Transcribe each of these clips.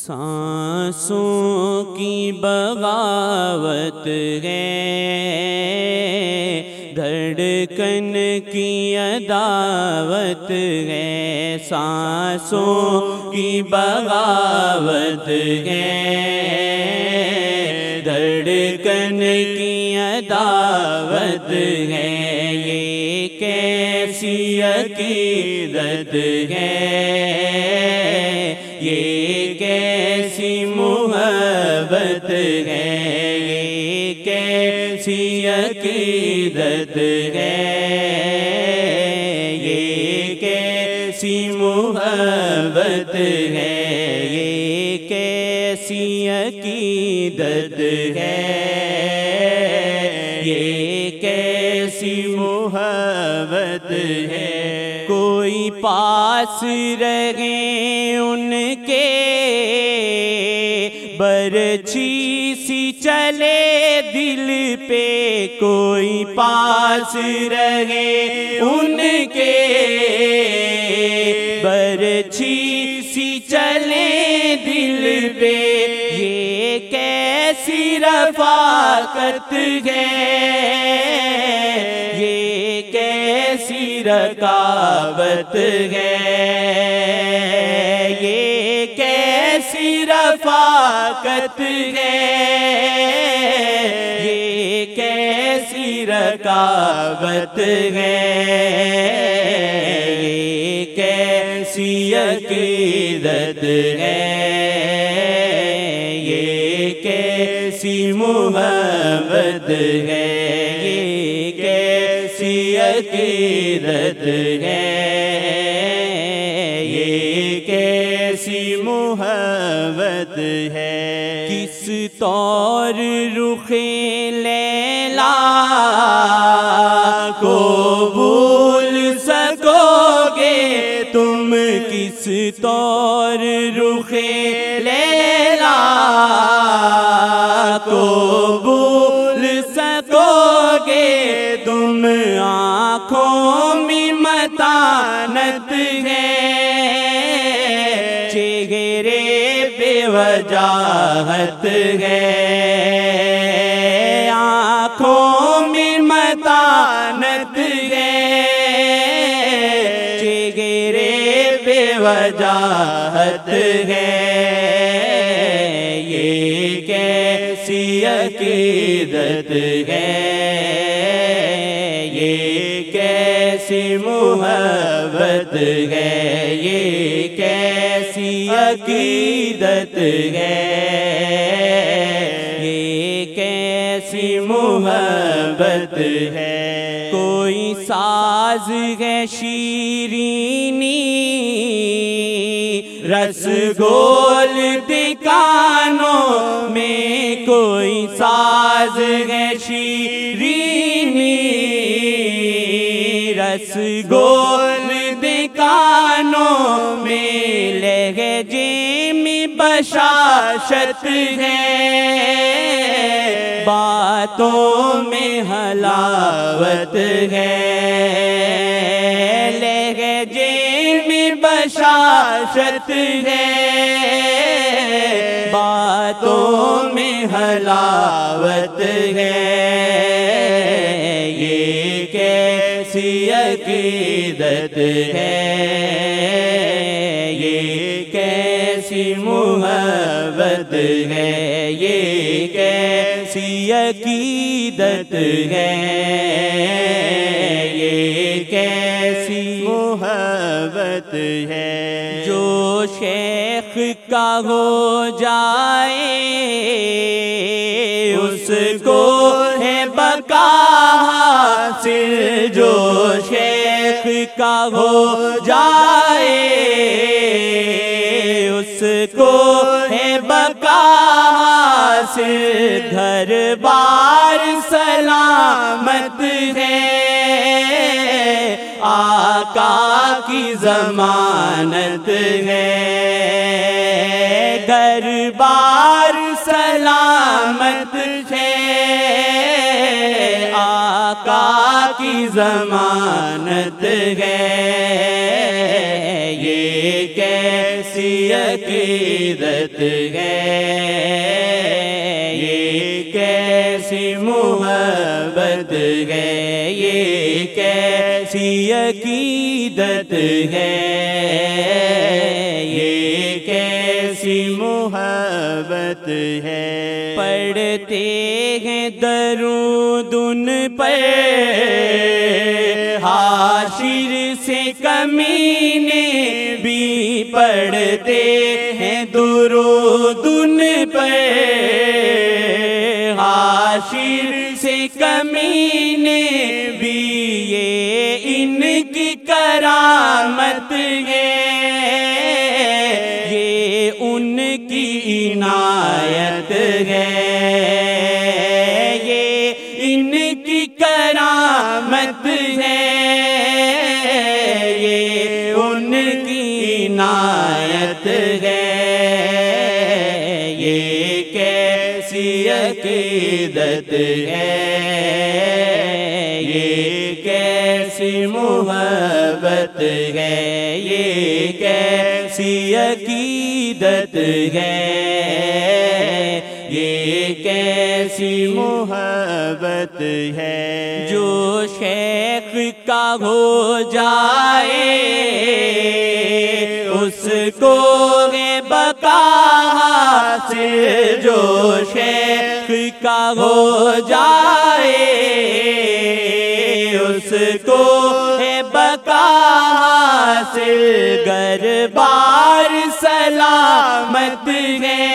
سانسوں کی بغاوت ہے، دھڑکن کی عداوت ہے، سانسوں کی بغاوت ہے، دھڑکن کی عداوت ہے، یہ کیسی عقیدت ہے، یہ کیسی محبت ہے، یہ کیسی عقیدت ہے، یہ کیسی محبت ہے، یہ کیسی عقیدت ہے، یہ کیسی محبت ہے۔ کوئی پاس رہے ان کے، برچھی سی چلے دل پہ، کوئی پاس رہے ان کے، برچھی سی چلے دل پہ، یہ کیسی رفاقت ہے، یہ کیسی رقابت ہے، یہ کیسی رفاقت ہے، یہ کیسی رقابت ہے، یہ کیسی عقیدت ہے، یہ کیسی محبت ہے، یہ کیسی عقیدت ہے، یہ کیسی محبت ہے۔ کس طور رخ لیلا کو بھول سکو گے تم، کس طور رخ لیلا کو بھول سکو گے تم، آنکھوں میں متانت ہے، چہرے پہ وجاہت ہے، آنکھوں میں متانت ہے، چہرے پہ وجاہت ہے، یہ کیسی عقیدت ہے، یہ کیسی محبت ہے، یہ کیسی عقیدت ہے، یہ کیسی محبت ہے۔ کوئی ساز ہے شیرینی، رس گول دکانوں میں، کوئی ساز ہے شیرینی، رس گول دکانوں میں، لہجے میں بشاشت ہے، باتوں میں حلاوت ہے، لہجے میں بشاشت ہے، باتوں میں حلاوت ہے، یہ کیسی عقیدت ہے، یہ کیسی محبت ہے، یہ کیسی عقیدت ہے، یہ کیسی محبت ہے۔ جو شیخ کا ہو جائے اس کو ہے بقا حاصل، جو شیخ کا ہو جائے اس کو ہے بقا حاصل، گھر بار سلامت ہے، آقا کی ضمانت ہے، گھر بار سلامت ہے، آقا کی ضمانت ہے، یہ کیسے کیسی عقیدت ہے، یہ کیسی محبت ہے، یہ کیسی عقیدت ہے، یہ کیسی محبت ہے۔ پڑھتے ہیں درود ان پر حاشر سے کمینے بھی، پڑھتے ہیں درود ان پر حاشر سے کمینے بھی، یہ ان کی کرامت ہے، یہ ان کی عنایت ہے، یہ ان کی کرامت ہے، یہ ان کی عنایت ہے۔ یہ کیسی عقیدت ہے، یہ کیسی محبت ہے، یہ کیسی عقیدت ہے، یہ کیسی محبت ہے۔ جو شیخ کا ہو جائے اس کو ہے بقا حاصل، جو شیخ کا ہو جائے اس کو ہے بقا حاصل، گر بار سلامت ہے،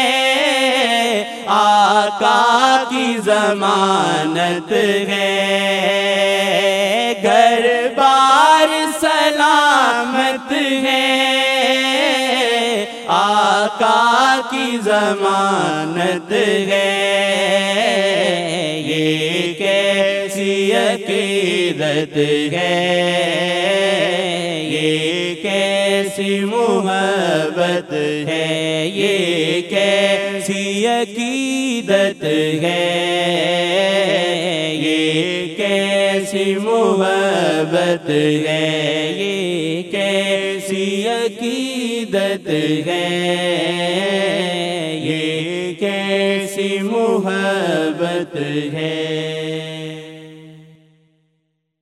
آقا کی ضمانت ہے، گھر بار سلامت ہے، آقا کی ضمانت ہے۔ یہ کیسی عقیدت ہے، یہ کیسی محبت ہے، یہ کیسی عقیدت ہے، یہ کیسی محبت ہے، یہ کیسی عقیدت ہے، یہ کیسی محبت ہے۔